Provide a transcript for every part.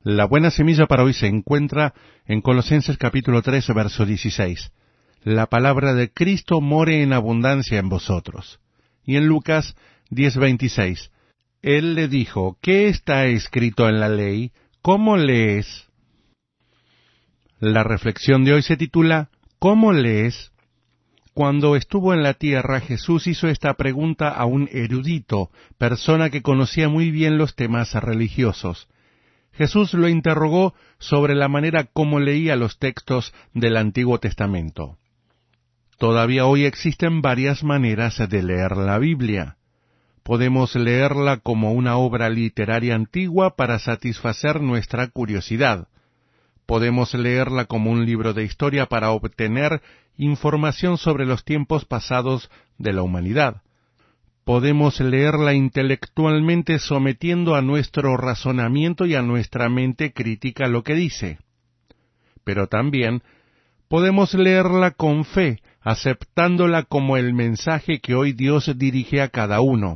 La buena semilla para hoy se encuentra en Colosenses capítulo 3, verso 16. La palabra de Cristo more en abundancia en vosotros. Y en Lucas 10:26. Él le dijo, ¿qué está escrito en la ley? ¿Cómo lees? La reflexión de hoy se titula, ¿cómo lees? Cuando estuvo en la tierra, Jesús hizo esta pregunta a un erudito, persona que conocía muy bien los temas religiosos. Jesús lo interrogó sobre la manera como leía los textos del Antiguo Testamento. Todavía hoy existen varias maneras de leer la Biblia. Podemos leerla como una obra literaria antigua para satisfacer nuestra curiosidad. Podemos leerla como un libro de historia para obtener información sobre los tiempos pasados de la humanidad. Podemos leerla intelectualmente sometiendo a nuestro razonamiento y a nuestra mente crítica lo que dice. Pero también podemos leerla con fe, aceptándola como el mensaje que hoy Dios dirige a cada uno.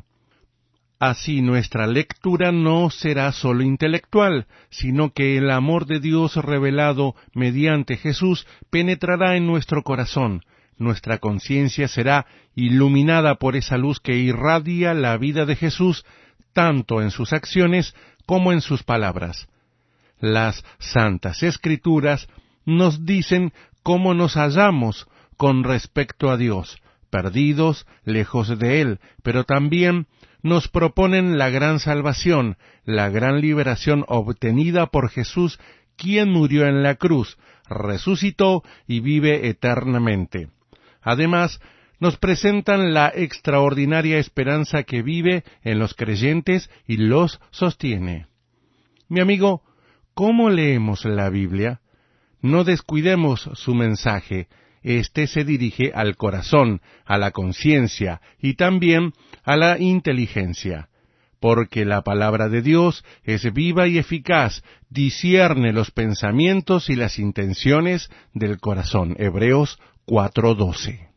Así nuestra lectura no será solo intelectual, sino que el amor de Dios revelado mediante Jesús penetrará en nuestro corazón. Nuestra conciencia será iluminada por esa luz que irradia la vida de Jesús, tanto en sus acciones como en sus palabras. Las Santas Escrituras nos dicen cómo nos hallamos con respecto a Dios, perdidos, lejos de Él, pero también nos proponen la gran salvación, la gran liberación obtenida por Jesús, quien murió en la cruz, resucitó y vive eternamente. Además, nos presentan la extraordinaria esperanza que vive en los creyentes y los sostiene. Mi amigo, ¿cómo leemos la Biblia? No descuidemos su mensaje. Este se dirige al corazón, a la conciencia y también a la inteligencia, porque la palabra de Dios es viva y eficaz, discierne los pensamientos y las intenciones del corazón. Hebreos 4:12.